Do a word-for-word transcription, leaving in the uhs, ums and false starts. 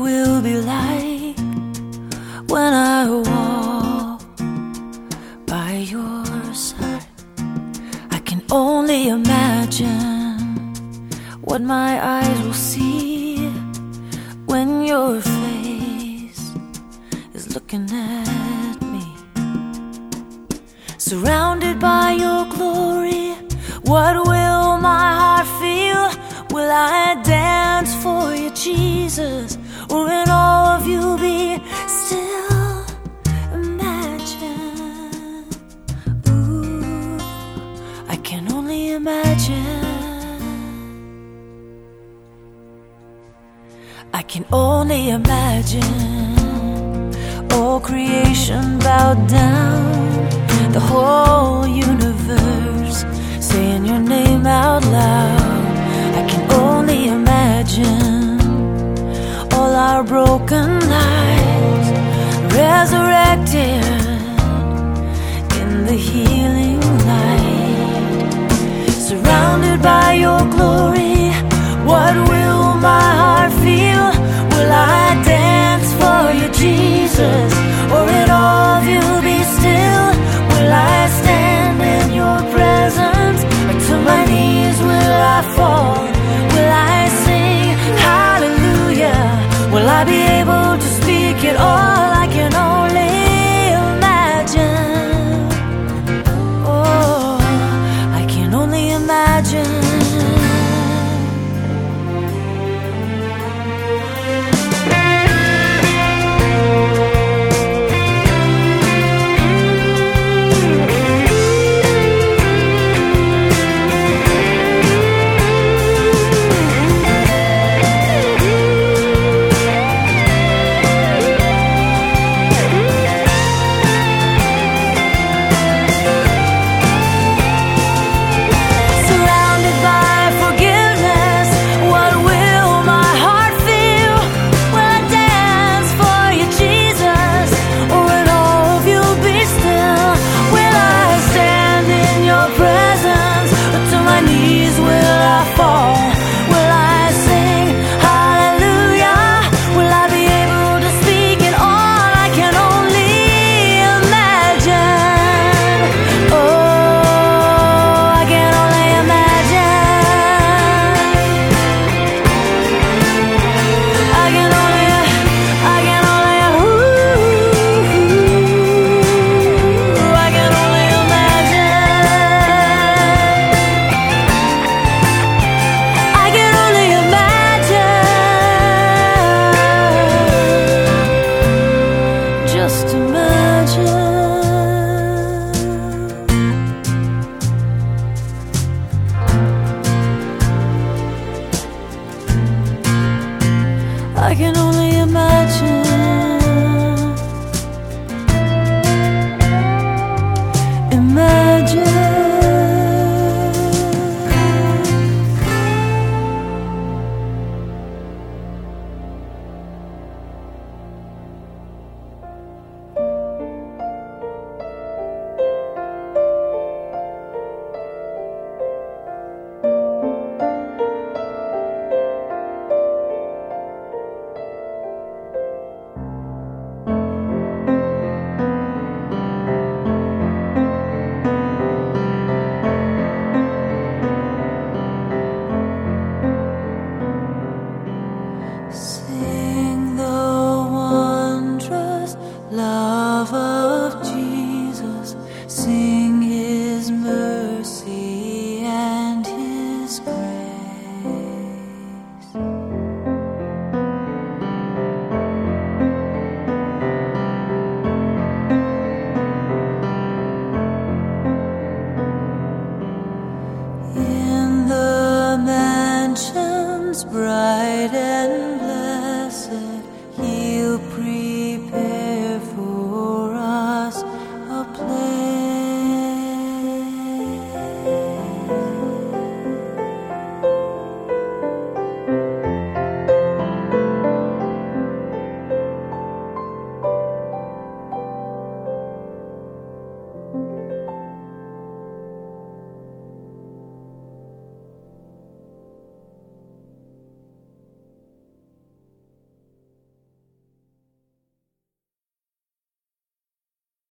will be like when I walk by your side. I can only imagine what my eyes will see when your face is looking at me. Surrounded by your glory, what will my heart feel? Will I dance for you, Jesus? Or in all of you be still? Imagine. Ooh, I can only imagine. I can only imagine. All creation bowed down, the whole universe saying your name out loud. I can only imagine all our broken lives resurrected in the healing light. Surrounded by your glory, what will my heart feel? Will I dance for you, Jesus? Or in all of you be still? Will I stand in your presence? Or to my knees will I fall? Will I sing hallelujah? Will I be able to speak it all?